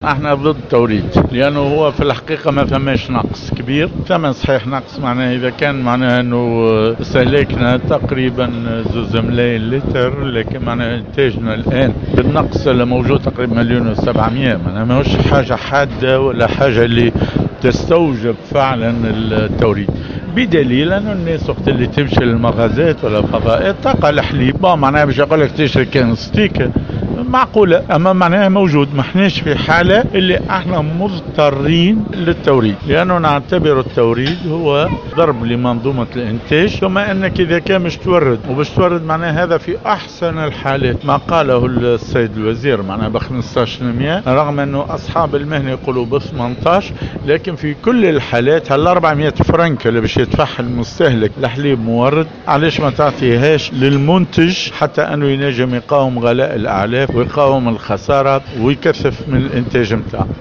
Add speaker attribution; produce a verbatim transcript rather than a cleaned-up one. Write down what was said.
Speaker 1: احنا ضد التوريد لانه هو في الحقيقه ما فماش نقص كبير. ثمن صحيح نقص معناه اذا كان معناه انه استهلاكنا تقريبا زوز ملايين لتر، لكن معناه انتاجنا الان بالنقص اللي موجود تقريبا مليون وسبعمية، معناه ماهوش حاجه حاده ولا حاجه اللي تستوجب فعلا التوريد. بدليل انه الناس وقت اللي تمشي للمغازات ولا الفضائيات تلقى الحليب معناها باش يقول لك تشري كان ستيك معقولة، اما معناها موجود. ما احناش في حالة اللي احنا مضطرين للتوريد، لانه نعتبر التوريد هو ضرب لمنظومة الانتاج. ثم انك اذا كان مش تورد وباش تورد معناها هذا في احسن الحالات ما قاله السيد الوزير معناها ب خمسطاش بالمئة، رغم انه اصحاب المهنة يقولوا ب ثمنطاش، لكن في كل الحالات هال أربعمية فرنك اللي باش يدفعها المستهلك لحليب مورد، علاش ما تعطيهاش للمنتج حتى انه ينجم يقاوم غلاء الاعلاف ويقاوم الخسارة ويكثف من الانتاج متاعه.